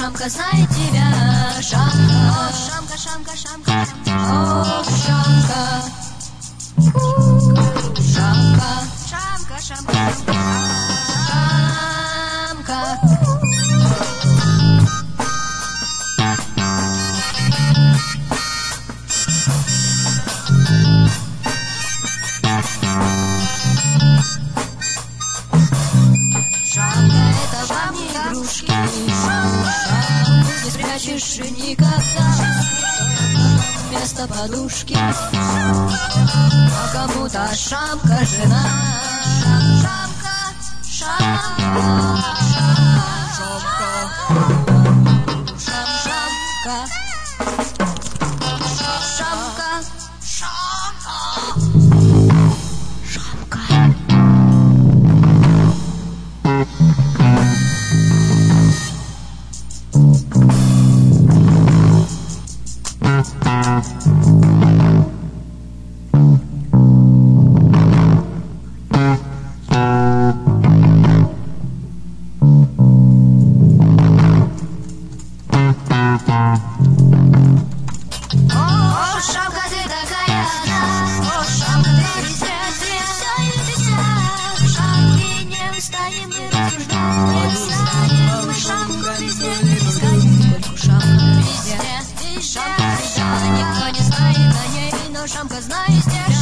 Шамка знает тебя, Шамка. Шамка, Шамка, Шамка, Шамка. Шамка. Шамка. Шамка, Шамка, Шамка. Шамка, это вам не игрушки. Шамку не спрячешь никогда вместо подушки. А кому-то шамка жена. Шамка, шамка, шамка, шамка, шамка, шамка, шамка, шамка. О, Шамка, ты такая одна. О, Шамка, ты везде, ты вся и вся. Шамки не устанем мы рассуждать. Не устанем мы Шамку везде искать. Только Шамка везде, везде. Шамка всегда, никто не знает о ней, но Шамка знает всех.